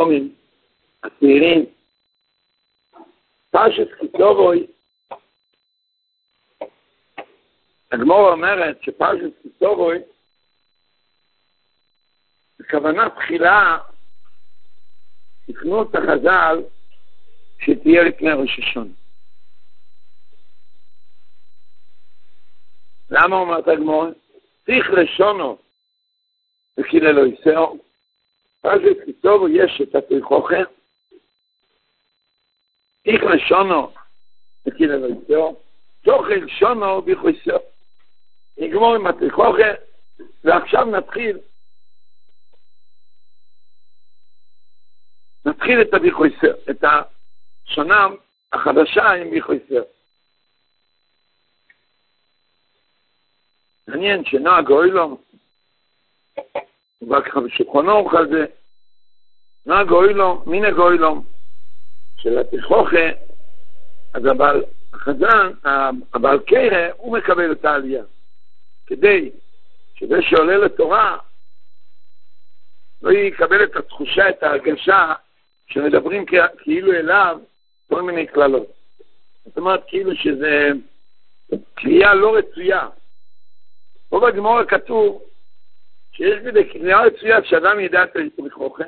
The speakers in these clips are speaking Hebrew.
החכמים, הצעירים, פרשת כיסובוי, הגמרא אומרת שפרשת כיסובוי, בכוונה תחילה, תקנו את החז"ל שתהיה לפני ראש השונה. למה אומרת הגמרא? צריך לשונו וכאילו לא ייסעו. פרשת כיסובוי יש את התריכוכה, צריך לשונו וכאילו לא ייסעו, תוכל שונו ביחויסעו. נגמור עם התריכוכה, ועכשיו נתחיל את הביחויסעו, את השנה החדשה עם ביחויסעו. מעניין שנהג אוילום, וככה בשולחנו כזה, נהג אוילום, מנהג אוילום, של התריכוכה, אז החזן, הבעל קרא, הוא מקבל את העלייה. כדי שזה שעולה לתורה, לא יקבל את התחושה, את ההרגשה, שמדברים כאילו אליו כל מיני כללות. זאת אומרת, כאילו שזה קריאה לא רצויה. פה בגמרא כתוב שיש בזה קריאה רצויה שאדם ידע את התריכוכה.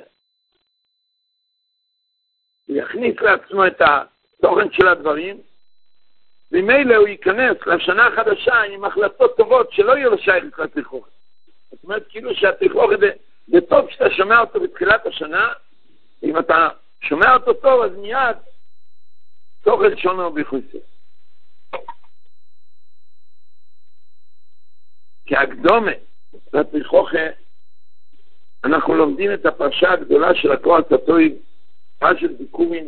הוא יכניס לעצמו את התוכן של הדברים, ומילא הוא ייכנס לשנה החדשה עם החלטות טובות שלא יהיו לו שייך לתריכוכה. זאת אומרת, כאילו שהתריכוכה זה טוב שאתה שומע אותו בתחילת השנה, אם אתה שומע אותו טוב, אז מיד תוכל שונו ביחויסעו. כהקדומה לתריכוכה, אנחנו לומדים את הפרשה הגדולה של הכוח הטוב, פרשת ביקורין.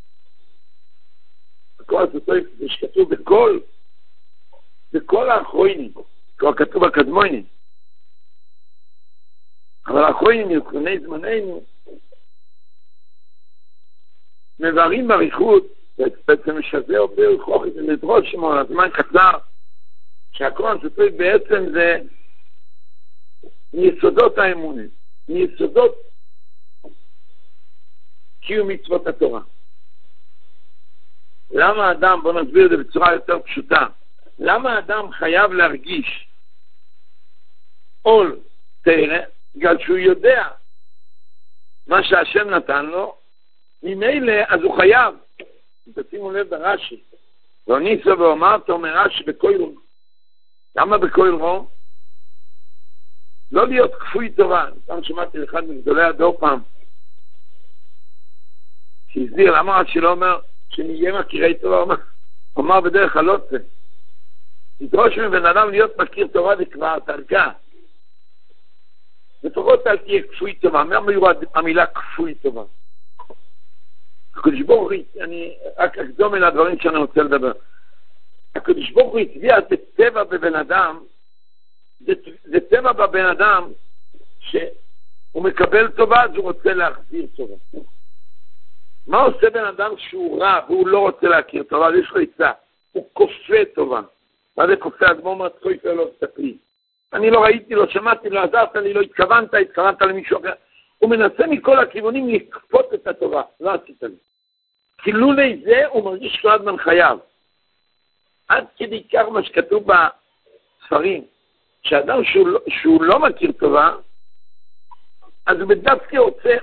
הכוח הטוב זה שכתוב בכל האחרונים, כבר כתוב הקדמונים. אבל האחרונים יוקרני זמננו, מבארים בריחות, בעצם משזר בריכוך את המדרוש שמו, הזמן קצר, שהכוח הטוב בעצם זה מיסודות האמונה, מיסודות קיום מצוות התורה. למה האדם, בוא נסביר את זה בצורה יותר פשוטה, למה האדם חייב להרגיש עול תרא? בגלל שהוא יודע מה שהשם נתן לו, ממילא אז הוא חייב. תשימו לב ברש"י, לא ניסה ואומרת אומר רש"י בכל רום. למה בכל רום? לא להיות כפוי טובה. אני שמעתי לאחד מגדולי הדור פעם, שהסביר למה רש"י לא אומר שנהיה מכירי תורה, אומר בדרך הלוצה. תדרוש מבן אדם להיות מכיר תורה זה כבר תרגע. לפחות אל תהיה כפוי טובה. מה מיועד המילה כפוי טובה? הקדוש ברוך הוא, אני רק אקדום אל הדברים שאני רוצה לדבר. הקדוש ברוך הוא הצביע את טבע בבן אדם, זה טבע בבן אדם שהוא מקבל טובה, אז הוא רוצה להחזיר טובה. מה עושה בן אדם שהוא רע והוא לא רוצה להכיר טובה? יש לו עצה, הוא כופה טובה. מה זה כופה? אז בוא מצוי לא תסתכלי. אני לא ראיתי, לא שמעתי, לא עזרת לי, לא התכוונת למישהו אחר. הוא מנסה מכל הכיוונים לכפות את הטובה. לא עשית לי. כאילו לזה הוא מרגיש כל הזמן חייב. עד כדי כך מה שכתוב בספרים, שאדם שהוא לא מכיר טובה, אז הוא בדווקא רוצה,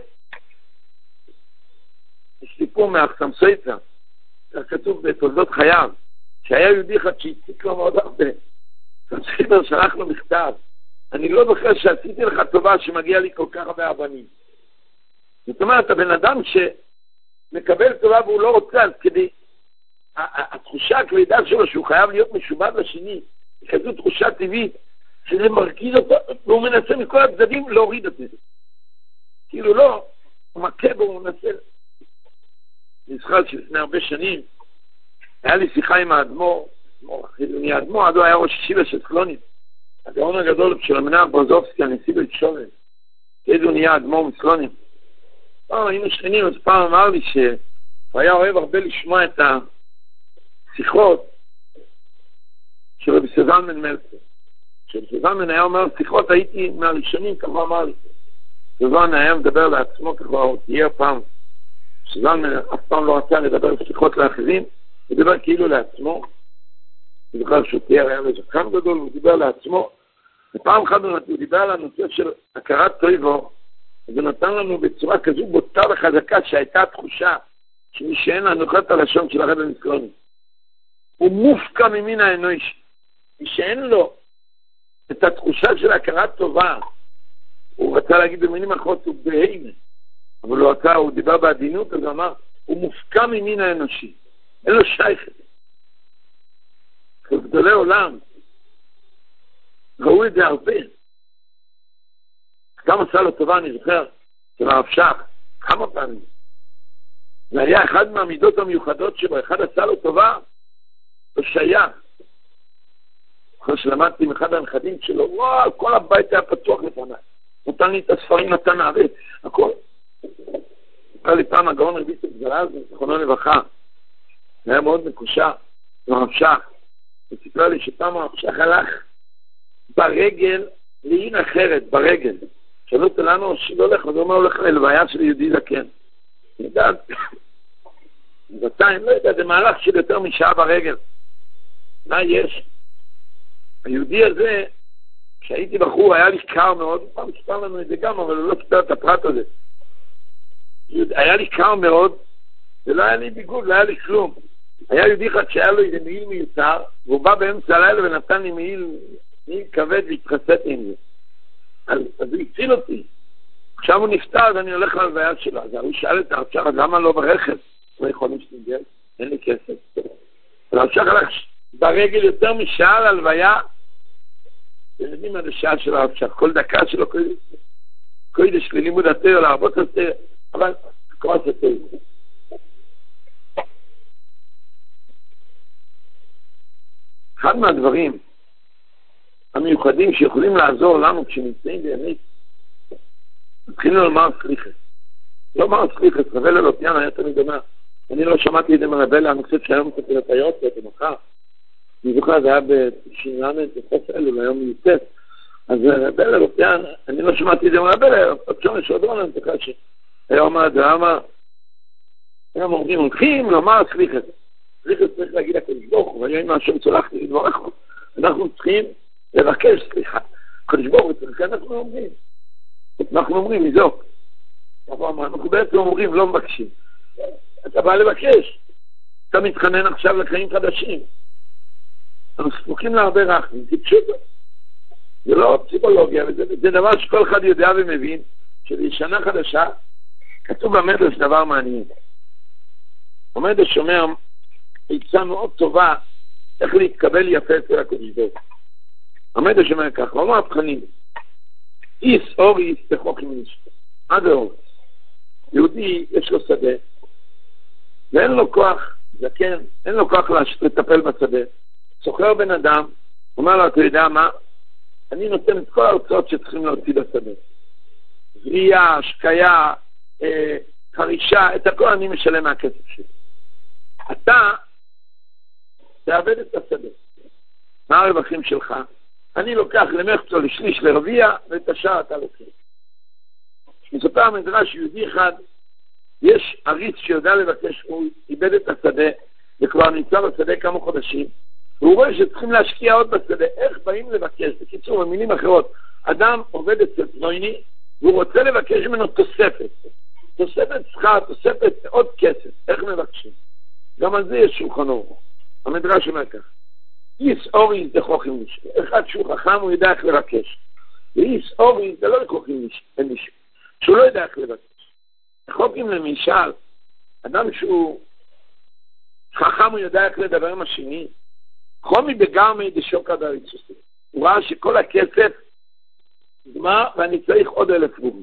יש סיפור מאחסם סויצה, כתוב בתולדות חייו, שהיה יהודי אחד שהציק לו מאוד הרבה. סויצה שלח לו מכתב, אני לא זוכר שעשיתי לך טובה שמגיע לי כל כך הרבה אבנים. זאת אומרת, הבן אדם שמקבל טובה והוא לא רוצה, אז כדי, התחושה הכבדה שלו שהוא חייב להיות משובד לשני, היא כזו תחושה טבעית, שזה מרגיז אותו, והוא מנסה מכל הצדדים להוריד את זה. כאילו לא, הוא מכה בו, הוא מנסה. נזכר שלפני הרבה שנים, היה לי שיחה עם האדמו"ר, חידוני האדמו"ר, אז הוא היה ראש ישיבה של סלונים. הגאון הגדול של המנהל ברזובסקי, הנשיא בתקשורת, איזו נהיה האדמו"ר מסלונים. פעם היינו שכנים, אז פעם אמר לי שהוא היה אוהב הרבה לשמוע את השיחות של רבי סזלמן מלצר. כשרבי סזלמן היה אומר שיחות, הייתי מהראשונים, ככה אמר לי. סוזן היה מדבר לעצמו ככה, הוא תהיה פעם, סוזן אף פעם לא רצה לדבר שיחות לאחרים, הוא דיבר כאילו לעצמו, הוא זוכר שהוא תהיה היה לזכם גדול, הוא דיבר לעצמו, ופעם אחת הוא דיבר על הנושא של הכרת טויבו, זה נתן לנו בצורה כזו בוטה וחזקה שהייתה תחושה שמי שאין לנו חת הלשון של הרב המסכרוני. הוא מופקע ממין האנוש. מי שאין לו את התחושה של הכרת טובה, הוא רצה להגיד במינים אחרות הוא בהימה, אבל הוא רצה, הוא דיבר בעדינות, אז הוא אמר, הוא מופקע ממין האנושי. אין לו שייכת. גדולי עולם ראו את זה הרבה. גם עשה לו טובה, אני זוכר, של הרב שך, כמה פעמים. זה היה אחד מהמידות המיוחדות שבו, אחד עשה לו טובה, הוא שייך. אחרי שלמדתי עם אחד הנכדים שלו, וואו, כל הבית היה פתוח לפניי. נתן לי את הספרים, נתן הארץ, הכל. אמר לי פעם, הגאון רבי גזלז, זכרונו לברכה, זה היה מאוד מקושר, עם הרב שך. הוא סיפר לי שפעם הרב שך הלך ברגל, לעין אחרת, ברגל. שאלו אותי לנו, שלא הולך, אז הוא אומר, הולך ללוויה של יהודי זקן. אני יודעת, בינתיים, לא יודע, זה מהלך של יותר משעה ברגל. מה יש? היהודי הזה, כשהייתי בחור, היה לי קר מאוד, פעם ספר לנו את זה גם, אבל הוא לא ספר את הפרט הזה. היה לי קר מאוד, ולא היה לי ביגוד, לא היה לי כלום. היה יהודי אחד שהיה לו איזה מעיל מיותר, והוא בא באמצע הלילה ונתן לי מעיל כבד והתחסת עם זה. אז הוא הציל אותי. עכשיו הוא נפטר, אז אני הולך להלוויה שלו. אז הוא שאל את הרב שך, אז למה לא ברכב? לא יכולים שתנגל, אין לי כסף. הרב שך הלך ברגל יותר משעה להלוויה, ויודעים על השעה של הרב שך, כל דקה שלו, קודש ללימוד התורה, להרבות התורה, אבל כוס התורה. אחד מהדברים המיוחדים שיכולים לעזור לנו כשנמצאים באמת, מתחילים לומר סליחה. לא אומר סליחה, רבל אלופיאן היה תמיד אומר, אני לא שמעתי את זה מרבל, אני חושב שהיום מצאתי לתאיות, זה מחר. אני זוכר, זה היה בשינלנת, בחוף אלו, היום מיוצאת. אז רבל אלופיאן, אני לא שמעתי את זה מרבל, עכשיו יש עוד עולם, זה קשה. היה אומר את זה, היום הולכים לומר סליחה. סליחה צריך להגיד הקדוש ברוך הוא, ואני אומר השם צולחתי לדברך הוא. אנחנו צריכים לבקש סליחה. הקדוש ברוך הוא צריך, אנחנו אומרים, מזוק. אנחנו בעצם אומרים, לא מבקשים. אתה בא לבקש. אתה מתחנן עכשיו לחיים חדשים. אנחנו זקוקים להרבה רחמים, זה פשוט. זה לא פסיכולוגיה, זה דבר שכל אחד יודע ומבין, שבשנה חדשה, כתוב במדרש דבר מעניין. המדרש אומר, עצה מאוד טובה, איך להתקבל יפה אצל הקדוש ברוך הוא. המדרש אומר כך, לא מהפכנים, איס אורי תחוק מניש. מה זה אורי? יהודי יש לו שדה, ואין לו כוח, זקן, אין לו כוח לטפל בשדה. סוחר בן אדם, אומר לו, אתה יודע מה? אני נותן את כל ההוצאות שצריכים להוציא בשדה. זריעה, השקיה, חרישה, את הכל אני משלם מהכסף שלי. אתה תעבד את השדה. מה הרווחים שלך? אני לוקח למחצו, לשליש, לרביע, ואת השאר אתה לוקח. מסופר המדרש יהודי אחד, יש עריץ שיודע לבקש, הוא איבד את השדה, וכבר נמצא בשדה כמה חודשים, והוא רואה שצריכים להשקיע עוד בשדה. איך באים לבקש? בקיצור, במילים אחרות, אדם עובד אצל פלויני, והוא רוצה לבקש ממנו תוספת. תוספת שכר, תוספת עוד כסף. איך מבקשים? גם על זה יש שולחן אורך. המדרש אומר כך, איס אורי זה חוכים נשק. אחד שהוא חכם הוא יודע איך לבקש. ואיס אורי זה לא חוכים נשק. שהוא לא יודע איך לבקש. חוקים למשל, אדם שהוא חכם הוא יודע איך לדבר עם השני. חומי בגרמי דשוקה דריצוסי. הוא ראה שכל הכסף נגמר ואני צריך עוד 1,000 רובים.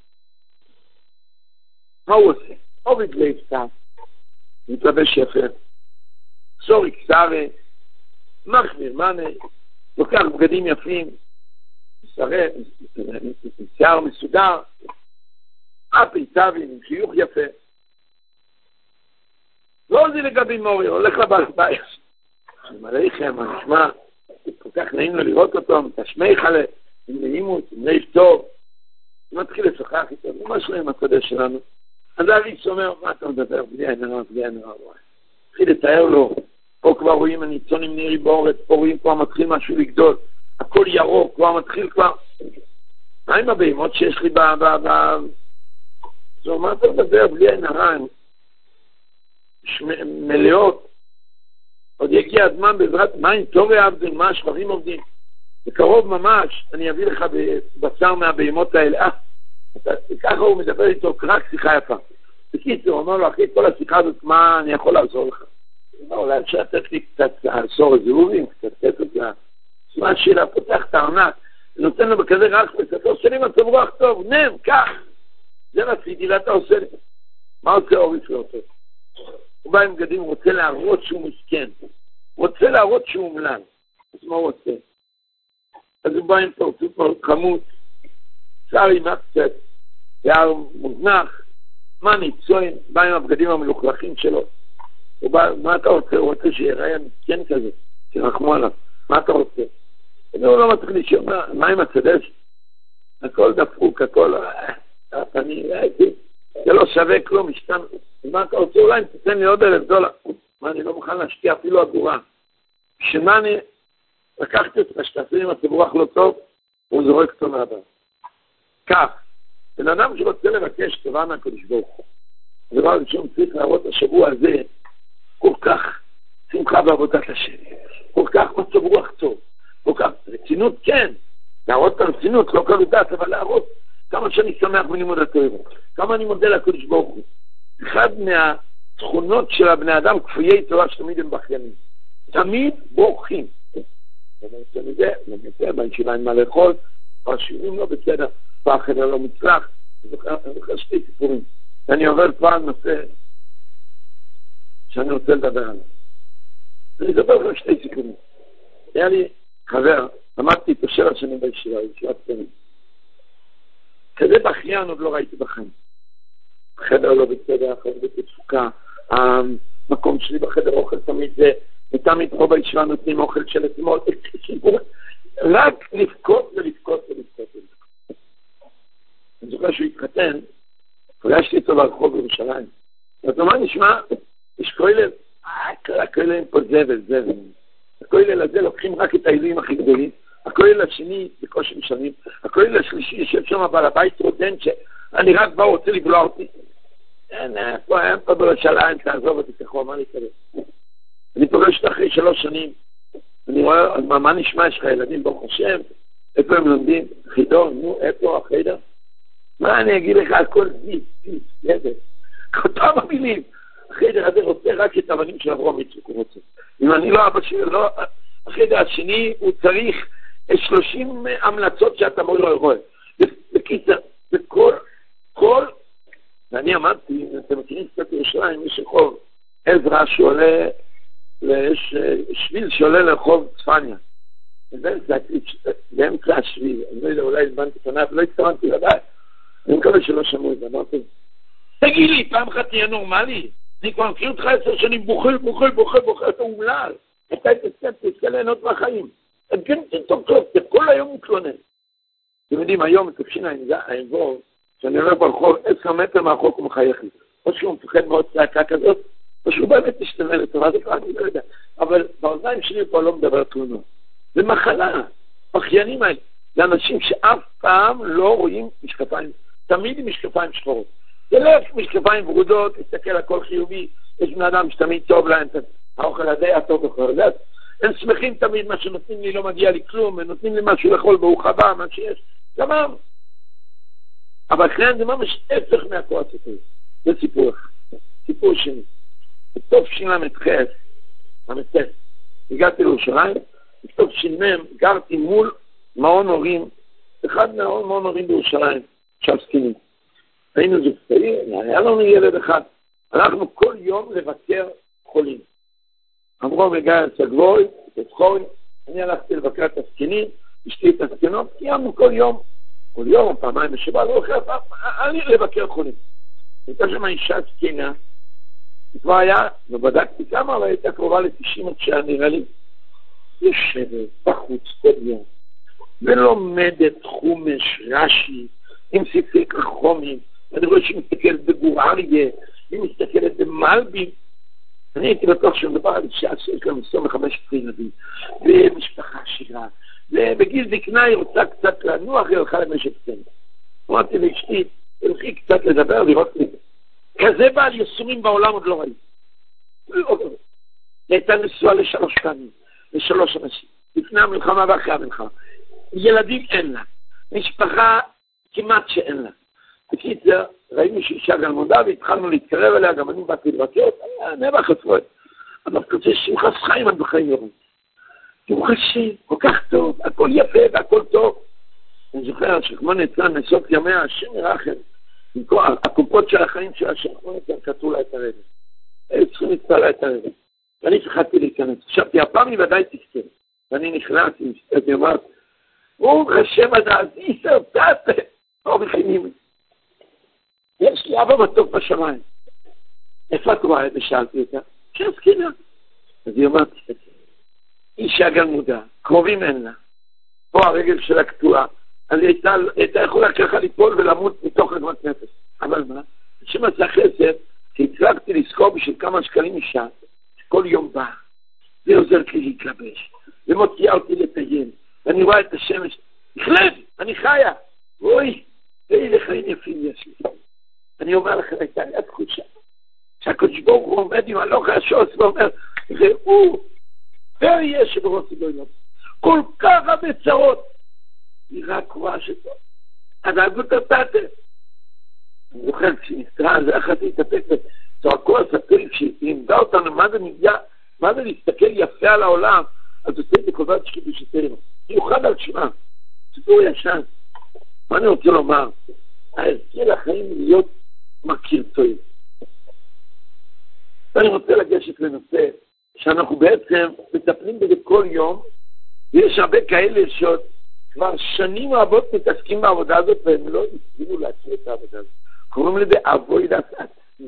מה הוא עושה? עובד להפתע. מתלבש יפה. סורי קצרה. מחמיר מנה. לוקח בגדים יפים. שיער מסודר. אפי צבי עם חיוך יפה. לא זה לגבי מורי. הולך לבית בית. אני מלאיכם, אני אשמע. כל כך נעים לו לראות אותו. מתשמי חלה. עם נעימות, עם לב טוב. מתחיל לשוחח איתו, מה שלא עם השדה שלנו. אז האריס אומר, מה אתה מדבר? בלי עין הרע, בלי עין הרע. התחיל לתאר לו, פה כבר רואים הניצונים נראים באורץ, פה רואים כבר מתחיל משהו לגדול, הכל ירוק, כבר מתחיל כבר. מה עם הבהמות שיש לי זאת אומרת, אתה מדבר בלי עין הרע, מלאות, עוד יגיע הזמן בעזרת מים, תורי עבדים, מה השבבים עובדים. בקרוב ממש, אני אביא לך בשר מהבהמות האלה. ככה הוא מדבר איתו, רק שיחה יפה. בקיצור, הוא אומר לו, אחי, כל השיחה הזאת, מה אני יכול לעזור לך? הוא אומר, אולי אפשר לתת לי קצת לעזור איזה אורים, קצת לתת את זה. סימן שאלה, פותח את הארנק, נותן לו בכזה רח וקצת, עושה לי מצב רוח טוב, נם, כך. זה רציתי, ואתה עושה לי. מה עושה אורי שלו אותו? הוא בא עם בגדים, הוא רוצה להראות שהוא מסכן. הוא רוצה להראות שהוא אומלל. אז מה הוא עושה? אז הוא בא עם פרצוף חמוץ, שר עם קצת, יער מוזנח, מה ניצוין, בא עם הבגדים המלוכלכים שלו. הוא בא, מה אתה רוצה? הוא רוצה שיראה מסכן כזה, שרחמו עליו. מה אתה רוצה? הוא לא מצליח לשאול, מה עם הצדש? הכל דפוק, הכל... זה לא שווה כלום, משתן. מה אתה רוצה? אולי תתן לי עוד $1,000. מה, אני לא מוכן להשקיע אפילו אגורה. שמה אני לקחתי אותך שתעשי עם הציבורח לא טוב, הוא זורק אותו מהבא. כך, בן אדם שרוצה לבקש טובה מהקדוש ברוך הוא, הדבר הראשון צריך להראות השבוע הזה כל כך שמחה בעבודת השם, כל כך מצב רוח טוב, כל כך רצינות, כן, להראות את הרצינות, לא קלות, אבל להראות כמה שאני שמח בלימוד התורה, כמה אני מודה לקדוש ברוך הוא. אחד מהתכונות של הבני אדם כפויי תורה שתמיד הם בכיינים, תמיד בורחים. בישיבה אין מה לאכול, השיעורים לא בסדר, פחד לא מצלח. אני זוכר שתי סיפורים. אני עובר כבר על נושא שאני רוצה לדבר עליו. אני אדבר על שתי סיפורים. היה לי חבר, למדתי איתו 7 שנים בישיבה, ישיבת קטנים. כזה בכיין עוד לא ראיתי בחיים. החדר לא בסדר, החדר בתפוקה, המקום שלי בחדר אוכל תמיד זה, ותמיד פה בישיבה נותנים אוכל של אתמול, רק לבכות ולבכות ולבכות. אני זוכר שהוא התחתן, פגשתי איתו ברחוב בירושלים. אז מה נשמע? יש כולל, הכולל פה זבל. הכולל הזה לוקחים רק את העילויים הכי גדולים, הכולל השני בקושי משלמים, הכולל השלישי יושב שם בעל הבית רודן שאני רק בא רוצה לבלוע אותי. אין פה בירושלים, תעזוב אותי ככה, מה אני כזה? אני פוגש אותה אחרי 3 שנים, אני רואה, מה נשמע, יש לך ילדים ברוך השם, איפה הם לומדים? חידור, נו, איפה החדר? מה אני אגיד לך, הכל ידע. אותם המילים, החדר הזה רוצה רק את הבנים של אברהם יצחק, הוא רוצה. אם אני לא אבא שלי, לא, החדר השני, הוא צריך 30 המלצות שאתה לא רואה. בקיצר, בכל, ואני אמרתי, אתם מכירים קצת ירושלים, יש רחוב עזרא שעולה, יש שביל שעולה לרחוב צפניה. באמצע השביל, אני לא יודע, אולי הזמנתי פניו, לא התכוונתי לדעת. אני מקווה שלא שמעו את זה, אמרתי, תגיד לי, פעם אחת תהיה נורמלי? אני כבר מכיר אותך 10 שנים, בוכה, אתה אומלל. אתה תזכה ליהנות מהחיים. את כן תתוק טוב, כל היום מתלונן. אתם יודעים, היום תפשין העבור, שאני רואה ברחוב 10 מטר מהחוק הוא מחייך לי. או שהוא מפחד מאוד צעקה כזאת, או שהוא באמת משתנה לטובה, זה כבר אני לא יודע. אבל באוזניים שלי פה לא מדבר תלונות. זה מחלה, בכיינים האלה. זה אנשים שאף פעם לא רואים משקפיים, תמיד עם משקפיים שחורות. זה לא משקפיים ורודות, תסתכל הכל חיובי, יש בני אדם שתמיד טוב להם, האוכל הזה הטוב אחר. הם שמחים תמיד, מה שנותנים לי לא מגיע לי כלום, ונותנים לי משהו לאכול ברוך הבא, מה שיש, גמר. אבל כאן זה ממש הפך מהכוח הזה. זה סיפור אחד. סיפור שני. בסוף ש"ח, המצב, הגעתי לירושלים, בסוף ש"מ, גרתי מול מעון הורים, אחד מהמעון הורים בירושלים, עכשיו סקינים. היינו זוג צעיר, היה לנו ילד אחד. הלכנו כל יום לבקר חולים. אמרו מגע סגבוי, תצחורי, אני הלכתי לבקר את הסקינים, אשתי את הסקינות, קיימנו כל יום, פעמיים בשבוע, לא אחרי פעם, אני לבקר חולים. הייתה שם אישה סקינה, כבר היה, ובדקתי כמה, אבל הייתה קרובה ל-90 שעה נראה לי, יושבת בחוץ כל יום, ולומדת חומש, רש"י, עם ספרי חומים, אני רואה שהיא מסתכלת בגורליה, היא מסתכלת במלבים. אני הייתי בטוח שמדבר על אישה שיש לה 25 ילדים, ומשפחה עשירה, ובגיל זקנה היא רוצה קצת לנוח, היא הלכה למשק צנע. אמרתי לאשתי, הלכי קצת לדבר, לראות לי. כזה בעל יסורים בעולם עוד לא ראיתי. היא הייתה נשואה ל3 פעמים, ל3 אנשים, לפני המלחמה ואחרי המלחמה. ילדים אין לה, משפחה כמעט שאין לה. בקיצר, ראינו שאישה גלמודה והתחלנו להתקרב אליה, גם אני באתי לבקר, נבח עצמו. אבל כזה שמחס חיים עד בחיים יורים. ברוך השם, כל כך טוב, הכל יפה והכל טוב. אני זוכר שכמו נצלן נסות ימיה, השם ירחם, הקופות של החיים של השם, כמו נצלן קטעו לה את הרדת. היו צריכים לצפע לה את הרדת. ואני פחדתי להיכנס. חשבתי, הפעם היא ודאי תזכר. ואני נכנסתי, אני אמרת, ברוך השם עד אז, איסר, תעשה, לא בחיינים. יש לי אבא מתוק בשמיים. איפה את רואה? ושאלתי אותה, שהסכינה. אז היא אמרת, אישה גלמודה, קרובים אין לה. פה הרגל שלה קטועה. אז היא הייתה יכולה ככה ליפול ולמות מתוך עגמת נפש. אבל מה? שמצא חסד, שהצלחתי לזכור בשביל כמה שקלים אישה, כל יום בא, ועוזרת לי להתלבש, ומוציאה אותי לטייל, ואני רואה את השמש, נכלב, אני חיה, אוי, ואיזה חיים יפים יש לי. אני אומר לכם, הייתה לי התחושה, שהקדוש ברוך הוא עומד עם הלוך השוס ואומר, ראו, ויהיה שבראש גויים, כל כך הרבה צרות, היא רק רואה שטוב, הדאגות הרתעתם. אני זוכר, כשנסתרה, זה אחת להתאפק, צועקו הספרים, כשהיא לימדה אותנו מה זה להסתכל יפה על העולם, אז עושה את הקובעת שקידושתנו. מיוחד על שמה. סיפור ישן. מה אני רוצה לומר? ההזכיר לחיים להיות מכיר טועים. ואני רוצה לגשת לנושא שאנחנו בעצם מטפלים בזה כל יום, ויש הרבה כאלה שעוד כבר שנים רבות מתעסקים בעבודה הזאת, והם לא הסכימו להכיר את העבודה הזאת. קוראים לזה עבודת עצמי.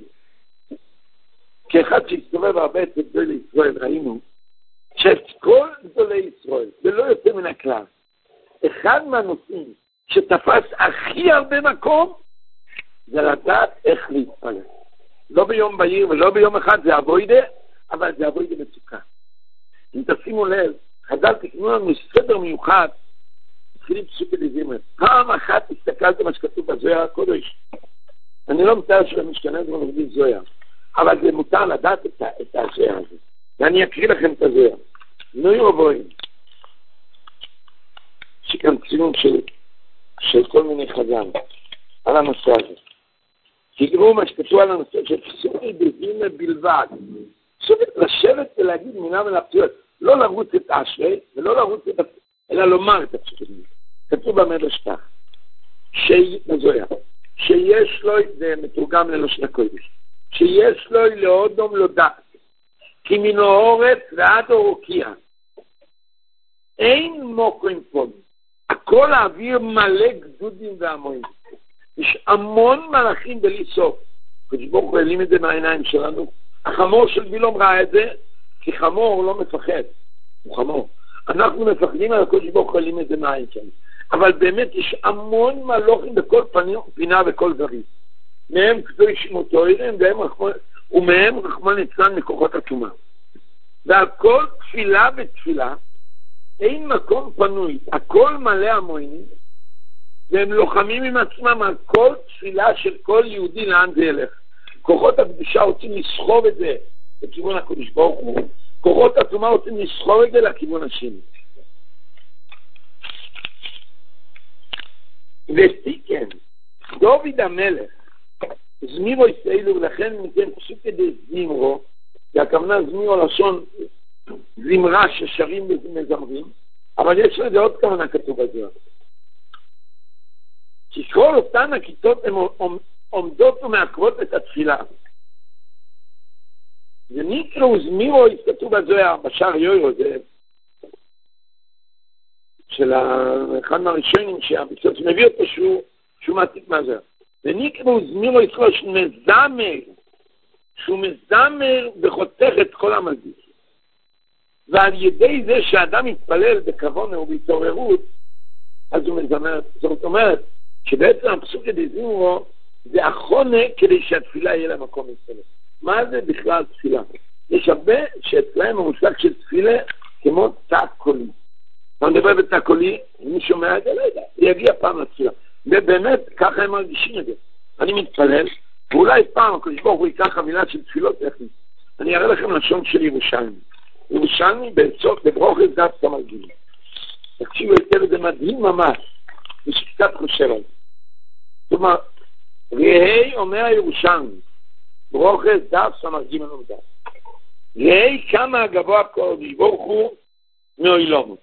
כאחד שהסתובב הרבה אצל גדולי ישראל, ראינו שכל גדולי ישראל, ולא יוצא מן הכלל, אחד מהנושאים שתפס הכי הרבה מקום, זה לדעת איך להתפלל. לא ביום בהיר ולא ביום אחד, זה עבודה, אבל זה עבודה מצוקה. אם תשימו לב, חז"ל תקנו לנו סדר מיוחד, התחילים פסוקי דזמרה. פעם אחת הסתכלתם מה שכתוב בזוהר הקודש. אני לא מתאר של המשכנה, זה מלמדים זוהר. אבל זה מותר לדעת את הזוהר הזה. ואני אקריא לכם את הזוהר. נוי רבועים. שכאן צילום של כל מיני חז"ל על הנושא הזה. תראו מה שכתוב על הנושא של פסוקי דזמרה בלבד. פסוקי לשבת ולהגיד מילה ולפסויות. לא לרוץ את אשרי, ולא לרוץ את אלא לומר את הפסוקי דזמרה. כתוב במדרש כך. בזוהר. שיש לו, זה מתורגם ללשון הקודש, שיש לו לאודום לא דעת, כי מן האורץ ועד אורוקיע, אין מוקרים פה, הכל האוויר מלא גדודים והמונים, יש המון מלאכים בלי סוף, כשבוך רואים את זה מהעיניים שלנו, החמור של בילום ראה את זה, כי חמור לא מפחד, הוא חמור, אנחנו מפחדים על הכל שבוך רואים את זה מהעין שלנו, אבל באמת יש המון מלוכים בכל פינה וכל זריז. מהם כתוי שמותוירים, ומהם רחמן אצלן מכוחות התשומה. ועל כל תפילה ותפילה, אין מקום פנוי, הכל מלא המונים, והם לוחמים עם עצמם על כל תפילה של כל יהודי לאן זה ילך. כוחות הקדושה רוצים לסחוב את זה לכיוון הקדוש ברוך הוא, כוחות התשומה רוצים לסחוב את זה לכיוון השני. ותיקן, דוד המלך, זמירו ישראלו, ולכן ניתן פשוט כדי זמרו, והכוונה זמירו לשון זמרה ששרים ומזמרים, אבל יש לזה עוד כוונה כתוב בזה. כי כל אותן הכיתות הן עומדות ומעכבות את התפילה. ונקראו זמירו, כתוב בזוהר, בשער יוירו, זה של אחד מהראשונים שהביצות מביא אותו שהוא מעתיק מהזוהר. ונקראו זמירו יצרו שהוא מזמר וחותך את כל המזיק. ועל ידי זה שאדם יתפלל בכוונה ובהתעוררות, אז הוא מזמר. זאת אומרת, שבעצם הפסוק דזמרו זה החונה כדי שהתפילה יהיה לה מקום להתפלל. מה זה בכלל תפילה? יש הרבה שאצלהם המושג של תפילה כמו תא קולי. אתה מדבר בתא קולי, מי שומע את זה, לא יודע, יגיע פעם לתפילה. ובאמת, ככה הם מרגישים את זה. אני מתפלל, ואולי פעם הקדוש ברוך הוא ייקח המילה של תפילות טכנית. אני אראה לכם לשון של ירושלמי. ירושלמי בסוף, בברוכת דף סמ"ג. תקשיבו היטב, זה מדהים ממש, ושקצת חושב על זה. זאת אומרת, ראי אומר ירושלמי, ברוכת דף סמ"ג עמוד. ראי כמה הגבוה הקדוש ברוך הוא מעולמו.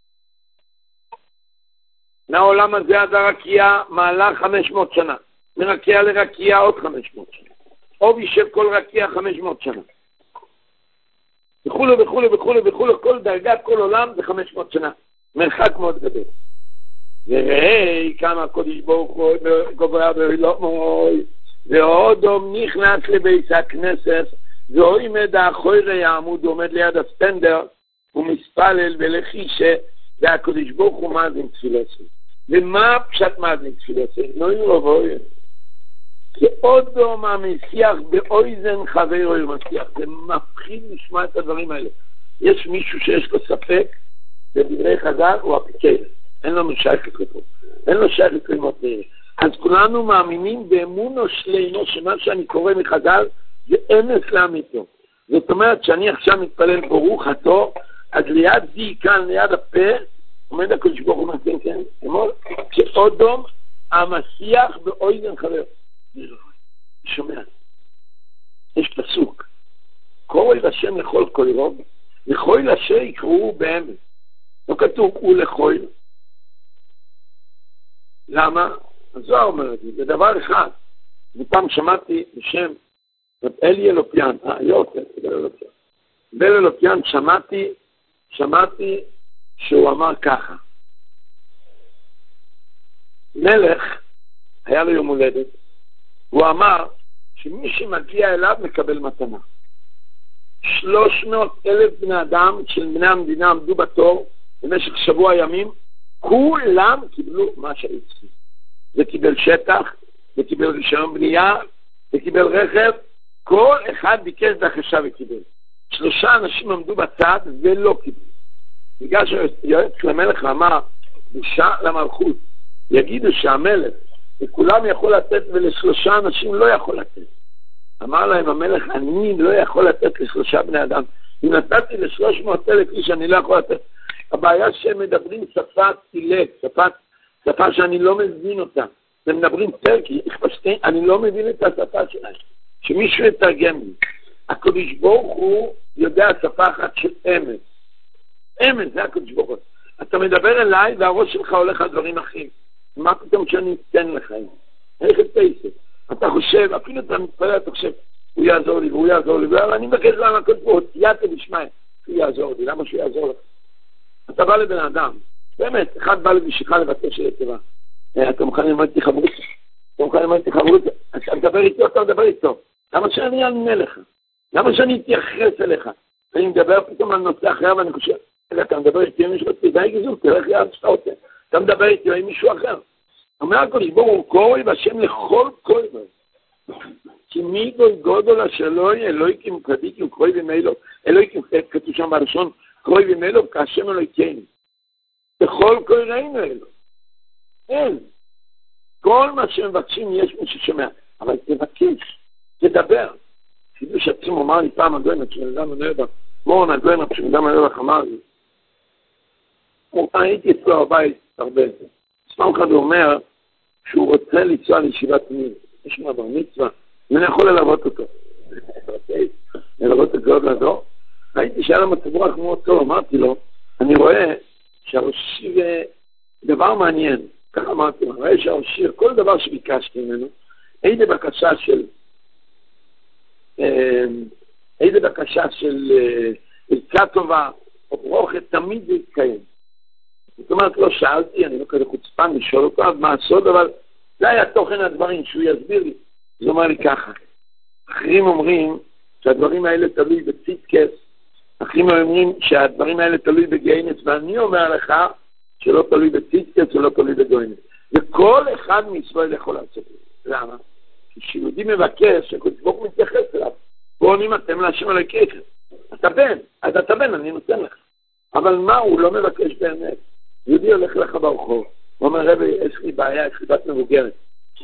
מהעולם הזה עד הרקיע מעלה 500 שנה. מרקיע לרקיע עוד 500 שנה. עובי של כל רקיע 500 שנה. וכו' וכו' וכו' וכו', כל דרגת כל עולם זה 500 שנה. מרחק מאוד גדול. וראי כמה הקדוש ברוך הוא גבוה בעולמו, ועודו נכנס לבית הכנסת, ועומד האחורי העמוד, עומד ליד הסטנדר, ומספלל ולחישה, והקדוש ברוך הוא מאזין תפילתו. ומה פשט מאזין תפילתו? נוי רבוי. כי עודו מהמשיח באויזן חברו ימשיח. זה מפחיד לשמוע את הדברים האלה. יש מישהו שיש לו ספק, בדברי חז"ל הוא הפיקר. אין לנו שייך לכתוב. אין לו שייך לכתוב. אז כולנו מאמינים באמונו שלנו, שמה שאני קורא מחז"ל, זה אמס לאמיתו. זאת אומרת שאני עכשיו מתפלל ברוך התור, אז ליד די כאן, ליד הפה, עומד הקדוש ברוך הוא מתאים, כן? אמור, כשאודום המשיח באויזן חבר. שומע. יש פסוק. קורא לשם לכל קוירו, לכל אשר יקראו באמת. לא כתוב הוא לכל. למה? הזוהר אומר את זה. זה דבר אחד. ופעם שמעתי בשם אלי אלופיאן. בל אלופיאן שמעתי שהוא אמר ככה. מלך היה לו יום הולדת. הוא אמר שמי שמגיע אליו מקבל מתנה. 300,000 בני אדם של בני המדינה עמדו בתור במשך שבוע ימים, כולם קיבלו מה שהיו צריכים. וקיבל שטח, וקיבל רישיון בנייה, וקיבל רכב, כל אחד ביקש דחשה וקיבל. 3 אנשים עמדו בצד ולא קיבלו. בגלל שיועץ למלך אמר, בושה למלכות, יגידו שהמלך וכולם יכול לתת ול3 אנשים לא יכול לתת. אמר להם המלך, אני לא יכול לתת ל3 בני אדם. אם נתתי ל300,000 איש אני לא יכול לתת. הבעיה שהם מדברים שפה סילק, שפה שאני לא מבין אותה. הם מדברים טרקי, אני לא מבין את השפה שלהם. שמישהו יתרגם לי. הקדוש ברוך הוא יודע שפה אחת של אמת. אמת, זה הקדוש ברוך הוא. אתה מדבר אליי והראש שלך הולך על דברים אחרים. מה פתאום שאני אתן לך? איך את אתה חושב, אפילו אתה מתפלל, אתה חושב, הוא יעזור לי, והוא יעזור לי, ואני מבקש למה הקדוש ברוך הוא, תייתה בשמיים, הוא יעזור לי, למה שהוא יעזור לך? אתה בא לבן אדם, באמת, אחד בא לבשך לבקש לטבע, אתה מוכן ללמד איתי חברות, אתה מדבר איתו, אתה מדבר איתו, למה שאני אענה לך? למה שאני אתייחס אליך? אני מדבר פתאום על נושא אחר, ואני חושב, אתה מדבר איתי עם מישהו, תדעי גזול, תלך יעד שאתה רוצה, אתה מדבר איתי עם מישהו אחר. אומר הקדוש ברוך הוא קורא בשם לכל קורא, כי מי גודל השלוי אלוהיקים צדיקים קורא במילו, אלוהיקים כתוב שם בראשון, קורא במילו כאשם אלוהיכנו. בכל קוראינו אלו. אין. כל מה שמבקשים יש מי ששומע, אבל תבקש, תדבר. חידוש עצום אמר לי פעם הדוינת, כשנדם הנרדך, מורן הדוינת, כשנדם הנרדך אמר לי, הייתי אצלו הבית הרבה זה. פעם אחד הוא אומר שהוא רוצה לנסוע לישיבת מין. יש מה בר מצווה, ואני יכול ללוות אותו. ללוות את זה עוד לדור. ראיתי שהיה לו מצב רוח מאוד טוב, אמרתי לו, אני רואה שהראשי דבר מעניין. ככה אמרתי לו, רואה שהראשי, כל דבר שביקשתי ממנו, איזה בקשה של עצה טובה, או ברוכת, תמיד זה יתקיים. זאת אומרת, לא שאלתי, אני לא כזה חוצפן לשאול אותו, אז מה הסוד, אבל זה היה תוכן הדברים שהוא יסביר לי. זה אומר לי ככה, אחרים אומרים שהדברים האלה תלוי בצדקת, אחרים אומרים שהדברים האלה תלוי בגיינס, ואני אומר לך שלא תלוי בצדקת ולא תלוי בגוינס. וכל אחד מישראל יכול לעשות את זה. למה? כשיהודי מבקש, שקודש ברוך הוא מתייחס אליו, ועונים אתם להשם אלוקיכם. אתה בן, אז אתה בן, אני נותן לך. אבל מה, הוא לא מבקש באמת. יהודי הולך לך ברחוב, הוא אומר, רבי, יש לי בעיה, יש לי בת מבוגרת.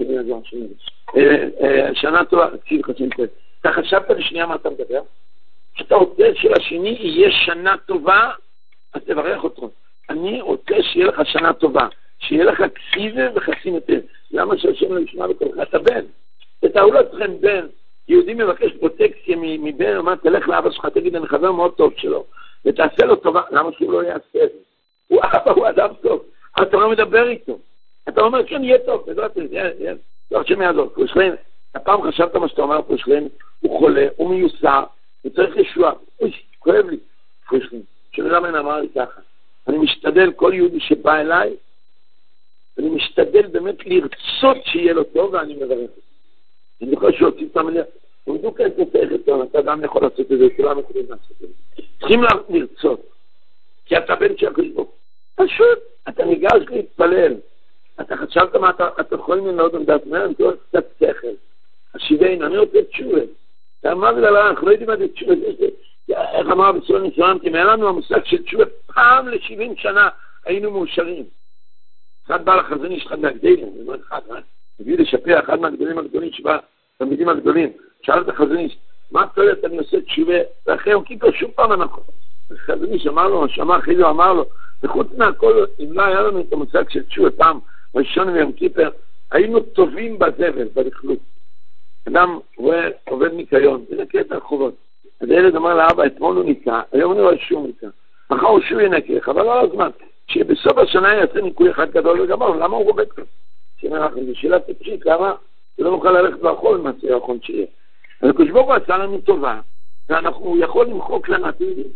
שנה טובה, תקשיב חצי כזה. אתה חשבת לשנייה מה אתה מדבר? אתה רוצה שלשני יהיה שנה טובה, אז תברך אותו. אני רוצה שיהיה לך שנה טובה, שיהיה לך כסיבה וחסים יותר. למה שהשם לא ישמע בקולך? אתה בן. תתארו לכם בן, יהודי מבקש פרוטקציה מבן, אומר, תלך לאבא שלך, תגיד, אני חבר מאוד טוב שלו, ותעשה לו טובה. למה שהוא לא יעשה את זה? הוא אבא, הוא אדם טוב. אתה לא מדבר איתו. אתה אומר, כן, יהיה טוב. לא, השם יעזור. פרושלם, הפעם חשבת מה שאתה אומר, פרושלם, הוא חולה, הוא מיוסר, הוא צריך ישוע. אוי, כואב לי. פרושלם, שלא מן אמר לי ככה. אני משתדל, כל יהודי שבא אליי, אני משתדל באמת לרצות שיהיה לו טוב, ואני מברך אותו. אני יכול להוציא את המלאה. הוא בדיוק אין תצטרך את זה, אתה גם יכול לעשות את זה, כולם יכולים לעשות את זה. צריכים לרצות. כי אתה בן שהקדוש ברוך הוא. פשוט, אתה ניגש להתפלל. אתה חשבת מה אתה יכול ללמוד עמדת מה, אני קורא קצת שכל. השיבנו, אני רוצה תשובה. אתה אמר לי לה, אנחנו לא יודעים מה זה תשובה. איך אמר בסולם נשארתי, היה לנו המושג של תשובה, פעם ל-70 שנה היינו מאושרים. אחד בא לחזון איש, אחד מהגדלים, זה לא אחד, הביא לשפר, אחד מהגדולים הגדולים שבא, תלמידים הגדולים, שאל את החזון איש, מה תולדת אני עושה תשובה? ואחרי יום כיפר שוב פעם אנחנו. החזון איש אמר לו, שמע אחרי זה אמר לו, וחוץ מהכל, אם לא היה לנו את המושג של תשובה פעם, ראשון ויום כיפר, היינו טובים בזבל, בלכלות. אדם רואה, עובד ניקיון, זה נקה את הרחובות. אז הילד אמר לאבא, אתמול הוא ניקה, היום הוא לא שום ניקה. מחר הוא שוב ינקה, אבל לא הזמן. שבסוף השנה יעשה ניקוי אחד גדול וגמר, למה הוא עובד כזה? שאומר לכם, זו שאלה טיפשית, למה? לא נוכל ללכת לאכול מה שיכול שיהיה. אז הקדוש ברוך הוא עשה לנו טובה, ואנחנו יכול למחוק לנו,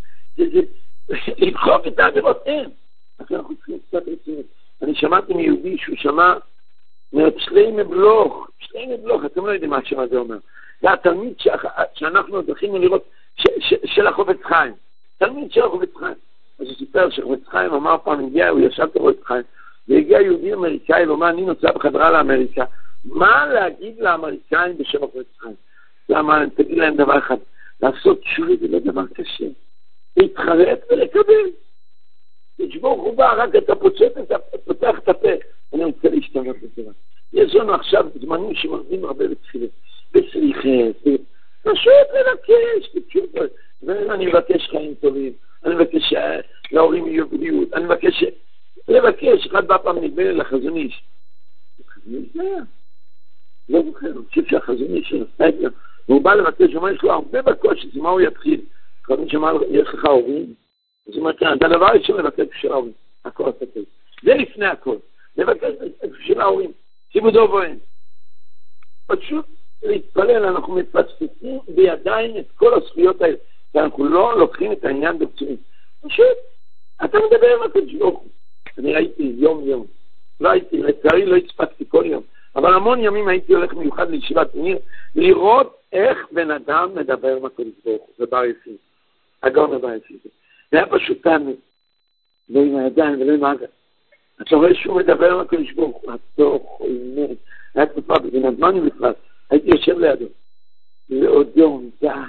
למחוק את העבירות, אין. אז אנחנו צריכים קצת רצינות. אני שמעתי מיהודי שהוא שמע שלמה בלוך, אתם לא יודעים מה השם הזה אומר. זה התלמיד שאנחנו זכינו לראות של החפץ חיים. תלמיד של החפץ חיים. אז הוא סיפר שחפץ חיים אמר פעם, הוא ישב בחפץ חיים, והגיע יהודי אמריקאי, ואומר, אני נוסע בחדרה לאמריקה. מה להגיד לאמריקאים בשם החפץ חיים? למה, תגיד להם דבר אחד, לעשות תשובה זה לא דבר קשה. להתחרט ולקבל. תשבור חובה, רק אתה פותח את הפה. אני רוצה להשתמש בזה. יש לנו עכשיו זמנים שמרדים הרבה בתפילה. בסליחה, פשוט לבקש, ואני מבקש חיים טובים, אני מבקש להורים יהיו בריאות, אני מבקש לבקש, אחד בא פעם נדמה לי לחזון איש. חזון איש זה היה. לא זוכר, אני חושב שהחזון איש שעשה את זה, והוא בא לבקש, הוא אומר, יש לו הרבה בקושי, מה הוא יתחיל? חזון שאמר, יש לך הורים? אז הוא אומר, זה הדבר ראשון לבקש בשביל ההורים, הכל עשתה. זה לפני הכל. לבקש בשביל ההורים, שימו דוב ואין. פשוט להתפלל, אנחנו מפספסים בידיים את כל הזכויות האלה, ואנחנו לא לוקחים את העניין ברצינות. פשוט, אתה מדבר עם הקדוש ברוך הוא. אני ראיתי יום, לא הייתי, לצערי לא הספקתי כל יום, אבל המון ימים הייתי הולך מיוחד לישיבת ניר, לראות איך בן אדם מדבר עם הקדוש ברוך הוא, זה בר יפים, הגאון הבר יפים. זה היה פשוט תענוג, לא עם הידיים ולא עם האגן. אתה רואה שהוא מדבר עם הקדוש ברוך הוא, התוך, עימת, היה תקופה בגן הזמני בכלל, הייתי יושב לידו, ועוד יום,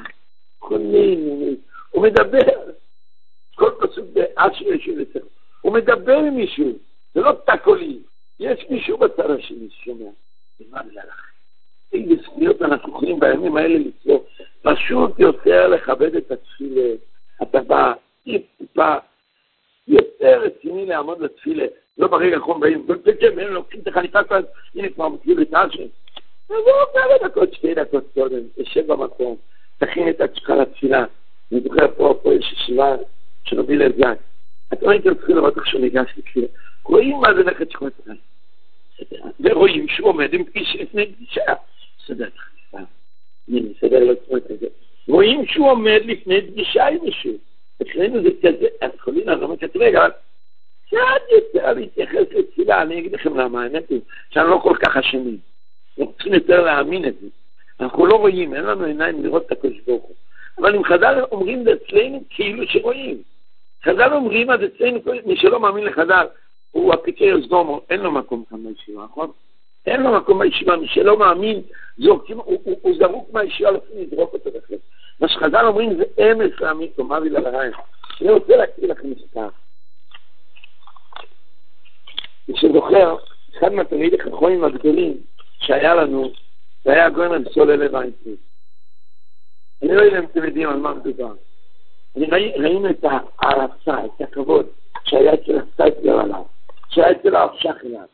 הוא מדבר, כל פסוק באשר ישוב לצלם, הוא מדבר עם מישהו, זה לא תקולי, יש מישהו בצד השני ששומע, ומה זה לך? איזה זכויות אנחנו יכולים בימים האלה לצלור, פשוט יותר לכבד את התפילה, אתה בא, טיפה, יותר רציני לעמוד לתפילה, לא ברגע האחרון באים, וכן, הם לוקחים את החליפה כזאת, הנה כבר מכיר את השם. אז הוא כמה דקות, 2 דקות קודם, תשב במקום, תכין את עצמך לתפילה. אני זוכר פה יש ישיבה שנוביל לזק. אתם הייתם צריכים לראות איך שהוא ניגש לתפילה. רואים מה זה נכד שקורא את זה. ורואים שהוא עומד עם פגישה לפני פגישה. סדר חליפה. הנה, סדר לא צמות את זה. רואים שהוא עומד לפני פגישה עם מישהו. אצלנו זה כזה, אז חולים, אני לא מכתב רגע, קצת יותר להתייחס לתפילה, אני אגיד לכם למה, האמת היא, שאני לא כל כך אשמים. אנחנו צריכים יותר להאמין את זה. אנחנו לא רואים, אין לנו עיניים לראות את הקדוש ברוך הוא. אבל אם חז"ל אומרים זה אצלנו כאילו שרואים. חז"ל אומרים אז אצלנו, מי שלא מאמין לחז"ל, הוא הפיקר סדומו, אין לו מקום כאן בישיבה, נכון? אין לו מקום בישיבה, מי שלא מאמין, הוא זרוק מהישיבה לפני לדרוק אותו בכלל. מה שחז"ל אומרים זה אמס להעמיד, או מוביל על הרעיון. אני רוצה להקריא לכם מספר. מי שזוכר, אחד מהתלמידי החכמים הגדולים שהיה לנו, זה היה הגאון רבי סולל ויינטרוב. אני לא יודע אם אתם יודעים על מה מדובר. ראינו את הערצה, את הכבוד שהיה אצל הסטייפלר עליו, שהיה אצל האפשח אליו,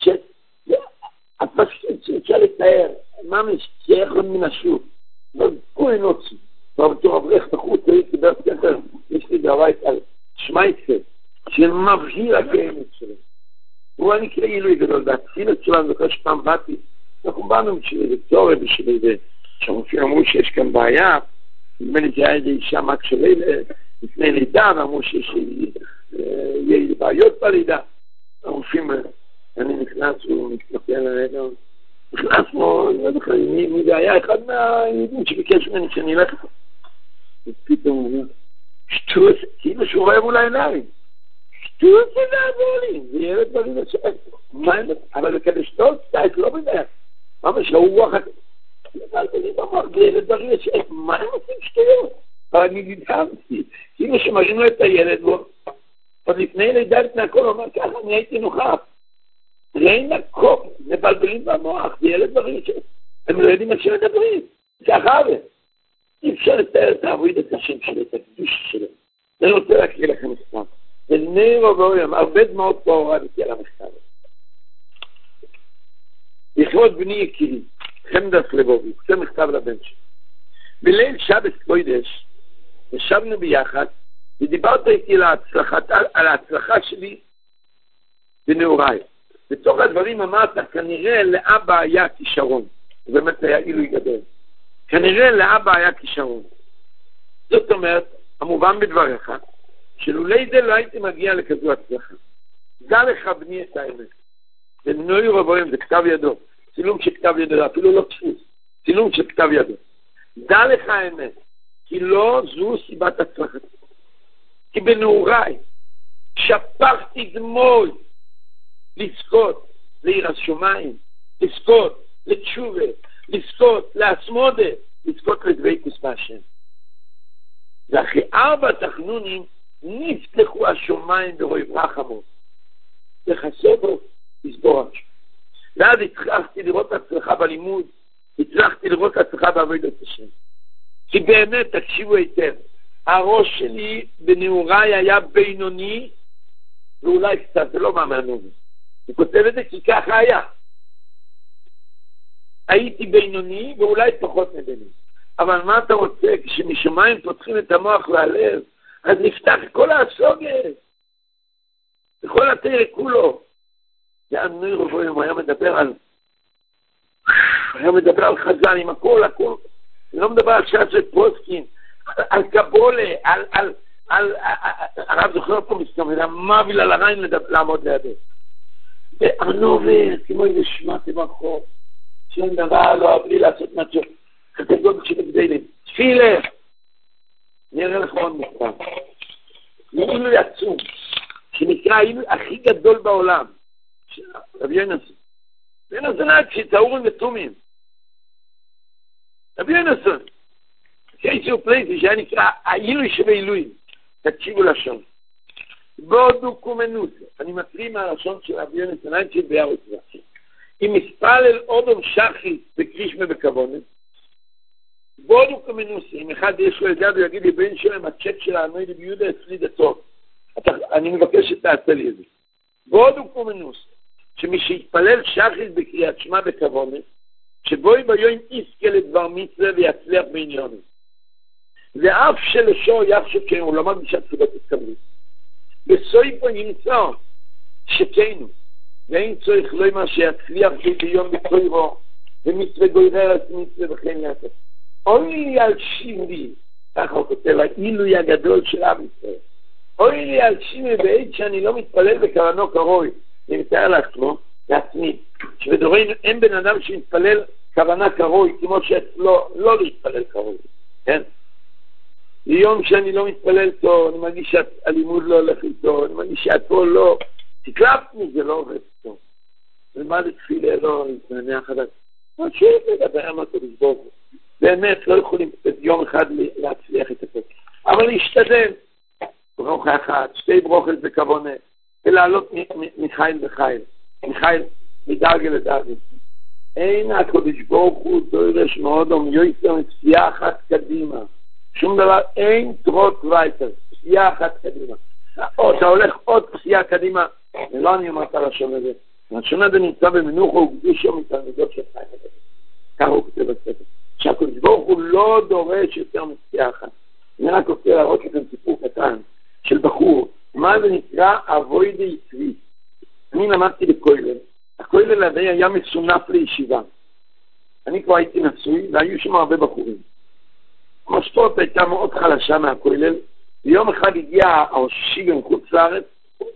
אפשר לתאר, ממש שיחד מן השוק, כל נוצי, ובתור אברך בחוץ, קיבל ספר, יש לי בבית על שמייצר, שמבהיר הקיימת שלו. הוא נקרא עילוי גדול, והתפילת שלנו, זוכר שפעם באתי, אנחנו באנו בשביל איזה צורך, בשביל איזה, שהרופאים אמרו שיש כאן בעיה, נדמה לי שהיה איזה אישה מקשרי לפני לידה, ואמרו שיש בעיות בלידה. הרופאים, אני נכנס, הוא מתנפל לרגע, נכנסנו, לא זוכר, מי זה היה אחד מהיהודים שביקש ממני שאני אלך, ופתאום הוא אומר, שטות, כאילו שהוא רואה מול העיניים, שטות זה לעבור לי, זה ילד דברים לשאף, אבל כדי שטות, סטייק לא בדרך, ממש הרוח, זה ילד דברים לשאף, מה הם עושים שטויות? אבל אני נדהמתי, כאילו שמראים לו את הילד, עוד לפני לידה לפני הכל, הוא אומר ככה, אני הייתי נוכח, ראין לקום, מבלבלים במוח, זה ילד דברים לשאף, הם לא יודעים מה שמדברים, ככה זה. אי אפשר לתאר את העבוד את השם שלו, את הקדוש שלו. אני רוצה להקריא לכם מספר. ונאירו ואוים, הרבה דמעות פה הורדתי על המחקר. לכבוד בני יקירי, חמדס לבובי, זה מכתב לבן שלי. בליל שבת קודש, ישבנו ביחד, ודיברת איתי על ההצלחה שלי בנעוריי. בתוך הדברים אמרת, כנראה לאבא היה כישרון. זה באמת היה עילוי גדול. כנראה לאבא היה כישרון. זאת אומרת, המובן בדבריך, שלולי זה לא הייתי מגיע לכזו הצלחה. דע לך בני את האמת. זה נוי רבוים, זה כתב ידו. צילום של כתב ידו, אפילו לא דפוס. צילום של כתב ידו. דע לך האמת, כי לא זו סיבת הצלחה. כי בנעוריי שפכתי דמוי לזכות ליראת שמיים, לזכות לתשובה, לזכות לעצמודה, לזכות לדבקות בהשם. ואחרי 4 תחנונים נפתחו השמיים ברוב רחמו. וחסובו לסבור השם. ואז הצלחתי לראות הצלחה בלימוד, הצלחתי לראות הצלחה בעבודת השם. כי באמת, תקשיבו היטב, הראש שלי בנעוריי היה בינוני, ואולי קצת, זה לא מהמענון. הוא כותב את זה כי ככה היה. הייתי בינוני ואולי פחות מבינוני. אבל מה אתה רוצה? כשמשמיים פותחים את המוח והלב, אז נפתח כל הסוגת. וכל התרא כולו. ואנוי רבוי, הוא היה מדבר על חז"ל עם הכל. אני לא מדבר על שעת פרוסקין, על קבולה, על הרב זוכר פה מסתובב, המוביל על הרעין לעמוד לידו. ואני אומר, כמו איזה שמעתי ברחוב, שום דבר לא אוהב לי לעשות משהו, קטגוריה שבגדלים. תפילה! אני אראה לך עוד מספר. אילוי עצום, שנקרא אילוי הכי גדול בעולם. רבי יונסון. רבי יונסון היה כשטהורים ותומים. רבי יונסון. כאיזשהו פלייסי שהיה נקרא האילוי שבאילויים. תקשיבו לשון. בודו קומנוס. אני מקריא מהלשון של רבי יונסון, אין של ביאר וצבא. אם מספלל אודום שחי בקרישמה בכבונת, בודו קומנוס. אם אחד יש לו ידע ויגיד לי בין שלהם הצ'ק של הענוי לביודה אצלי דתו. אני מבקש שתעשה לי את זה. בודו קומנוס. שמי שיתפלל שחי בקריאת שמה בכבונת, שבוי ביום יזכה לדבר מצווה ויצליח בעניונים. ואף שלשו יחשב כן, הוא לא מרגיש התפילות התקבלו. בסוי פה נמצא שכנו, ואין צורך לא מה שיצליח ביום בקוירו, ומצווה גוירר את מצווה וכן יעשה. אוי לי על שימי, ככה הוא כותב, האילוי הגדול של עם ישראל. אוי לי על שימי בעת שאני לא מתפלל בכוונו קרוי, אני מתאר לעצמי, שבדורנו אין בן אדם שמתפלל כוונה קרוי, כמו שאצלו לא להתפלל קרוי, כן? ליום שאני לא מתפלל טוב, אני מרגיש שהלימוד לא הולך איתו, אני מרגיש שהכל לא, תקלפני, זה לא עובד טוב. ומה לתפילה לא להתנענע חדש? מה לדבר עם הקדוש ברוך הוא. באמת לא יכולים יום אחד להצליח את הכל. אבל להשתדל, ברוכה אחת, שתי ברוכות בכוונה, ולעלות מחיל וחיל, מחיל מדרגה לדרגה. אין הקדוש ברוך הוא דורש מאוד יויסר מפסיעה אחת קדימה. שום דבר, אין טרוט וייטר, פסיעה אחת קדימה. או אתה הולך עוד פסיעה קדימה, ולא אני אומרת על השון הזה. השון הזה נמצא במנוחה וקדושה מתלמידות של חיים. ככה הוא כותב בספר. שהקדוש ברוך הוא לא דורש יותר מפסיעה אחת. אני רק רוצה להראות לכם סיפור קטן של בחור, מה זה נקרא אבוידי צבי. אני למדתי בכולל. הכולל הזה היה מסונף לישיבה. אני כבר הייתי נשוי, והיו שם הרבה בחורים. המשפוט הייתה מאוד חלשה מהכולל, ויום אחד הגיע הראשי גם חוץ לארץ,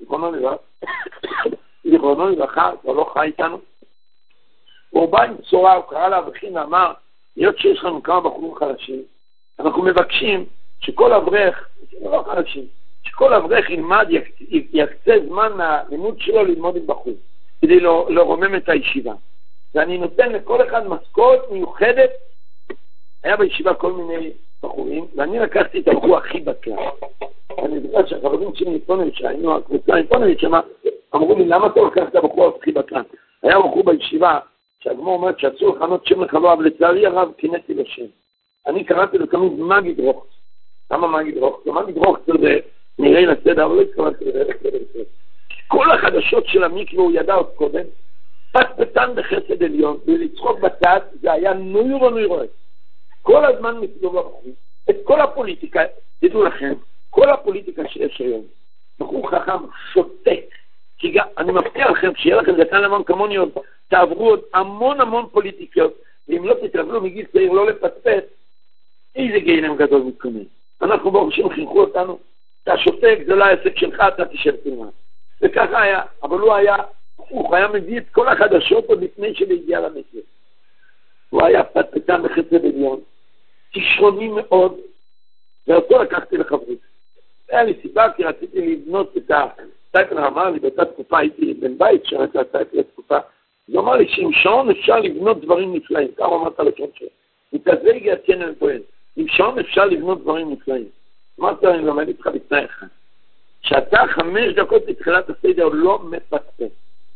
זיכרונו לברכה, כבר לא חי איתנו. הוא בא עם בשורה, הוא קרא לאברכים ואמר, היות שיש לנו כמה בחורים חלשים, אנחנו מבקשים שכל אברך, לא חלשים, שכל אברך ילמד, יקצה זמן מהלימוד שלו ללמוד עם בחור, כדי לרומם את הישיבה. ואני נותן לכל אחד משכורת מיוחדת. היה בישיבה כל מיני בחורים, ואני לקחתי את הבחור הכי בקלט. אני זוכר שהחברים שלי מפונביץ', היינו הקבוצה מפונביץ', אמרו לי, למה אתה לקחת את הבחור הכי בקלט? היה בחור בישיבה, שהגמור אומרת שאסור לכנות שם לחלו, אבל לצערי הרב קינאתי לשם. אני קראתי לו תמיד מגיד רוחץ. למה מגיד רוחץ? מגיד רוחץ זה נראה לסדר, אבל לא התכוונתי לסדר. כל החדשות של המקווה הוא ידע עוד קודם, פטפטן בחסד עליון, ולצחוק בצד, זה היה נוירו. כל הזמן מסביב לבחורים. את כל הפוליטיקה, תדעו לכם, כל הפוליטיקה שיש היום, בחור חכם שותק. כי גם, אני מבטיח לכם, שיהיה לכם זקן למון כמוני עוד, תעברו עוד המון פוליטיקיות, ואם לא תתרגלו מגיל צעיר לא לפטפט, איזה גיהנם גדול מתכונן. אנחנו ברשים חינכו אותנו, אתה שותק, זה לא העסק שלך, אתה תשב תלמד. וככה היה, אבל הוא היה מביא את כל החדשות עוד לפני שהגיע למקרה. הוא היה פטפטן בחסד עליון, כישרוני מאוד, ואותו לקחתי לחברית. היה לי סיבה, כי רציתי לבנות את הסטייפלר, אמר לי, באותה תקופה הייתי בן בית, שראיתי הסטייפלר תקופה, הוא אמר לי שעם שעון אפשר לבנות דברים נפלאים, כמה אמרת לשון שלו. וכזה הגיע כן פועל, עם שעון אפשר לבנות דברים נפלאים. אמרת לי, אני לומד איתך בתנאי אחד, שאתה 5 דקות בתחילת הסדר לא מפטפט.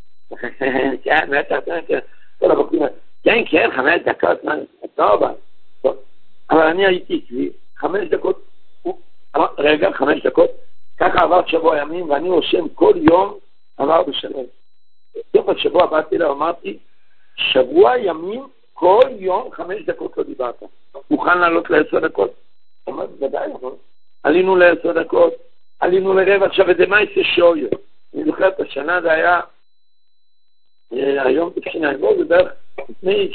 כן, כל הבחורים, כן, 5 דקות, טוב, אבל אני הייתי עקבי, 5 דקות, רגע, 5 דקות, ככה עבר שבוע ימים, ואני רושם כל יום עבר בשלם. בסוף השבוע באתי לה, אמרתי, שבוע ימים, כל יום 5 דקות לא דיברת. מוכן לעלות ל10 דקות? אמרתי, ודאי, נכון. עלינו ל10 דקות, עלינו לרבע, עכשיו זה מה יצא שויו. אני זוכר את השנה, זה היה, היום בבחינה, זה בערך לפני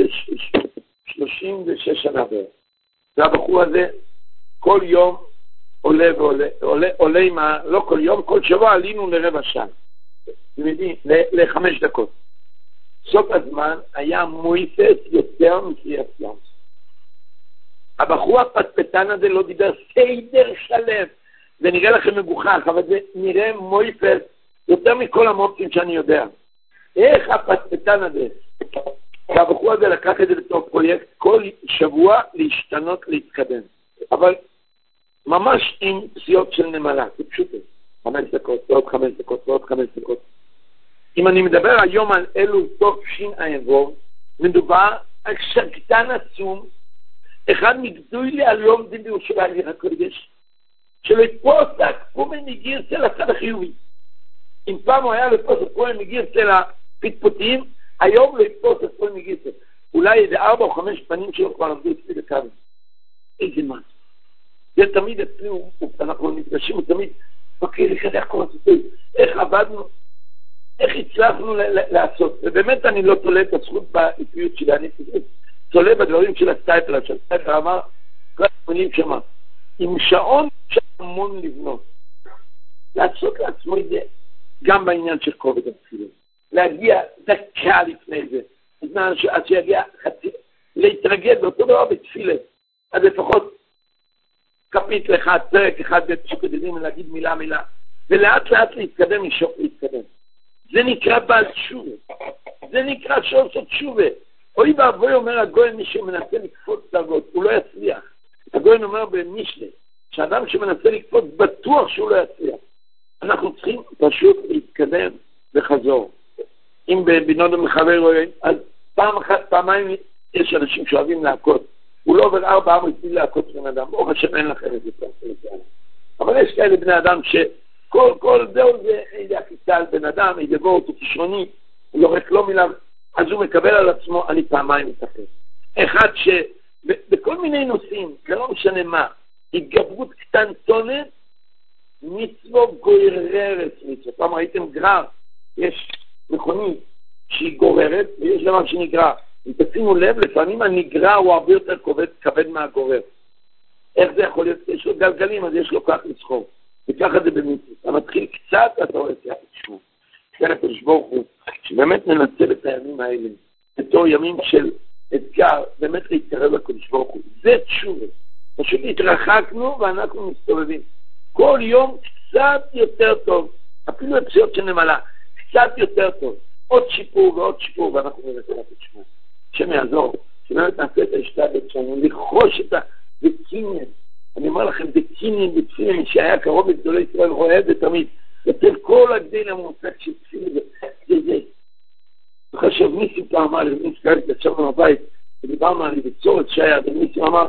36 שנה בערך. והבחור הזה, כל יום עולה ועולה עם לא כל יום, כל שבוע עלינו לרבע שעה. אתם יודעים, ל5 דקות. סוף הזמן היה מויפס יותר מקריאת ים. הבחור הפטפטן הזה לא דיבר סדר שלם. זה נראה לכם מגוחך, אבל זה נראה מויפס יותר מכל המופסים שאני יודע. איך הפטפטן הזה, והבחור הזה לקח את זה לתוך פרויקט, כל שבוע להשתנות, להתקדם. אבל ממש עם פסיעות של נמלה, זה פשוט 5 דקות, ועוד 5 דקות, ועוד 5 דקות. אם אני מדבר היום על אלו תוך שין העבור, מדובר על שקטן עצום, אחד מגדולי על יום דין בירושלים עיר הקודש, שלא יתפוס כמו מנגיר של הצד החיובי. אם פעם הוא היה לתפוס כמו מנגיר של הפטפוטים, היום לא יתפוס כמו מנגיר של. אולי איזה 4 או 5 פנים שלו כבר עמדו אצלי בקווים. איזה מה? זה תמיד אצלי, אנחנו נפגשים, הוא תמיד, אוקיי, לכדך כל הסיפור, איך עבדנו, איך הצלחנו לעשות. ובאמת אני לא תולה את הזכות בעקביות שלי, אני תולה בדברים של הסטייפלר, שהסטייפלר אמר, כל המילים שמה, עם שעון אפשר המון לבנות. לעשות לעצמו את זה, גם בעניין של כובד התפילה. להגיע דקה לפני זה, עד שיגיע חצי, להתרגל באותו דבר בתפילה. אז לפחות כפית לך, פרק אחד בפסוק הדדים, להגיד מילה, ולאט לאט להתקדם, לשאוף להתקדם. זה נקרא בעל תשובה. זה נקרא שעושות תשובה. אוי ואבוי אומר הגויין, מי שמנסה לקפוץ דרגות, הוא לא יצליח. הגויין אומר במשנה, שאדם שמנסה לקפוץ בטוח שהוא לא יצליח. אנחנו צריכים פשוט להתקדם וחזור. אם בבינות המחבר רואה, אז פעם אחת, פעמיים יש אנשים שאוהבים להכות. הוא לא עובר 4 אמות בלי להכות בן אדם. ברוך השם אין לכם את זה. אבל יש כאלה בני אדם שכל זהו זה איזה עקיצה על בן איזה יבוא אותו כישרוני, הוא יורק לא מילה, אז הוא מקבל על עצמו, אני פעמיים מתאפס. אחד שבכל מיני נושאים, זה לא משנה מה, התגברות קטנטונת, מצווה גוררת מצווה. פעם ראיתם גרר, יש מכונית שהיא גוררת ויש דבר שנגרר. אם תשימו לב, לפעמים הנגרר הוא הרבה יותר כבד מהגורר. איך זה יכול להיות? יש לו גלגלים, אז יש לו כך לסחור. וככה זה במצווה. אתה מתחיל קצת, אתה רואה את שוב. כן, הקדוש ברוך הוא, שבאמת ננצל את הימים האלה, בתור ימים של אתגר, באמת להתקרב לקדוש ברוך הוא. זה תשובה. פשוט התרחקנו ואנחנו מסתובבים. כל יום קצת יותר טוב, אפילו הפסיעות שנמלה, קצת יותר טוב. עוד שיפור ועוד שיפור, ואנחנו נרצה לתת שמו. שם יעזור, שבאמת נעשה את ההשתדלות שלנו, לחוש את הדקינין. אני אומר לכם, דקינין בתפילין, שהיה קרוב לגדולי ישראל, רואה את זה תמיד. אצל כל הגדיל המושג של תפילין, זה. וחשב ניסים פעם אמר לי, ניסים קראתי ישבנו בבית, ודיברנו על בצורת שהיה, וניסים אמר,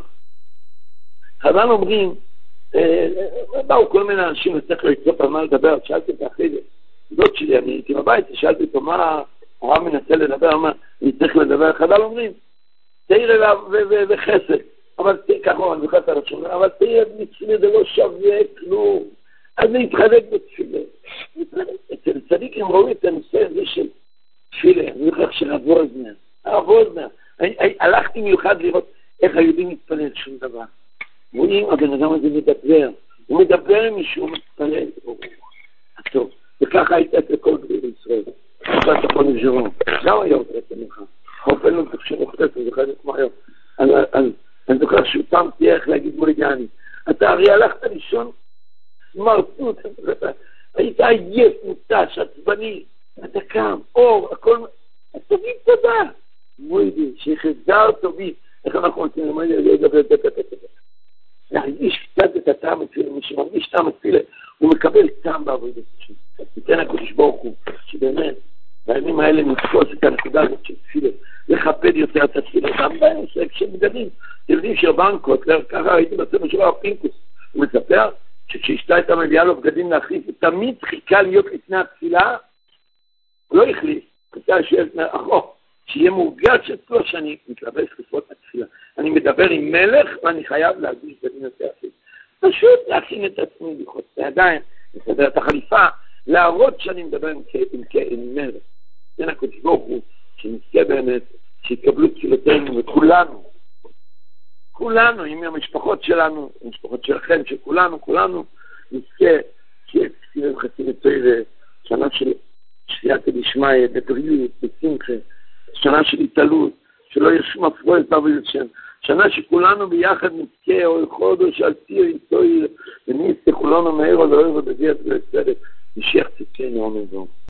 חז"ל אומרים, באו כל מיני אנשים וצריך לצפות על מה לדבר, שאלתי את אחרי זה, זאת שלי, אני הייתי בבית, שאלתי אותו מה הרב מנסה לדבר, מה אני צריך לדבר, חז"ל אומרים, תהירה וחסד, אבל ככה אני זוכרת על השונה, אבל תהירה בתפילה זה לא שווה כלום, אז להתחלק בתפילה. אצל צדיקים ראו את הנושא הזה של תפילה, אני זוכר של הרב ווזנר, הלכתי מיוחד לראות איך היהודים מתפלל שום דבר. רואים, הבן אדם הזה מדבר, הוא מדבר עם מישהו, הוא מתפלל, טוב, וככה הייתה את לכל גדול ישראל, אתה יכול לבז'רון, גם היום תרצה ממך, אופן לא תחשב אוכלת, אני זוכר כמו היום, אני זוכר שהוא פעם תהיה איך להגיד מוליגני, אתה הרי הלכת לישון, סמרטות, היית עייף, מוטש, עצבני, אתה קם, אור, הכל, אז תגיד תודה, מוידי, שחזר טובי, איך אנחנו רוצים למעלה, לדבר להרגיש קצת את הטעם התפילה, מי שמרגיש טעם התפילה, הוא מקבל טעם בעבודת השם. ניתן הקדוש ברוך הוא, שבאמת, בימים האלה נתפוס את הנקודה הזאת של תפילה, לכבד יותר את התפילה, גם בנושא כשבגדים. אתם יודעים שרבנקות, ככה הייתי בספר שלו הפינקוס, הוא מספר שכשאשתה הייתה מביאה לו בגדים להחליף, הוא תמיד חיכה להיות לפני התפילה, הוא לא החליף, חיכה שיהיה מורגש אצלו שאני מתלבש לפחות התפילה. אני מדבר עם מלך ואני חייב להגיש בדין יותר אפילו. פשוט להכין את עצמי, לחוץ את הידיים, לסדר את החליפה, להראות שאני מדבר עם מלך. זה הקדוש ברוך הוא, שנזכה באמת, שיקבלו תפילותינו וכולנו, כולנו, עם המשפחות שלנו, המשפחות שלכם, שכולנו נזכה, שיהיה תפילת חצי ותוירה, שנה של שייעתא דשמיא, בבריאות, בשמחה, שנה של התעלות, שלא יהיה שום הפרעות בעבודת השם, שנה שכולנו ביחד נזכה, או חודש על ציר איתו, ונזכה כולנו מהר או לא ערב בביאת ובצדק, משיח צדקנו אמן.